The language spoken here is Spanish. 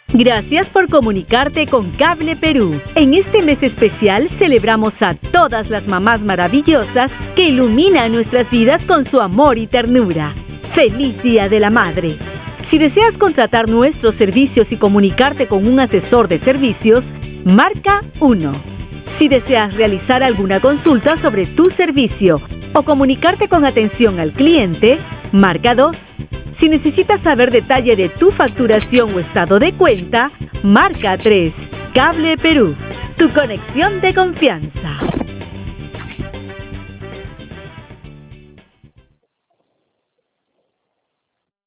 Gracias por comunicarte con Cable Perú. En este mes especial celebramos a todas las mamás maravillosas que iluminan nuestras vidas con su amor y ternura. ¡Feliz Día de la Madre! Si deseas contratar nuestros servicios y comunicarte con un asesor de servicios, marca 1. Si deseas realizar alguna consulta sobre tu servicio o comunicarte con atención al cliente, marca 2. Si necesitas saber detalle de tu facturación o estado de cuenta, marca 3. Cable Perú, tu conexión de confianza.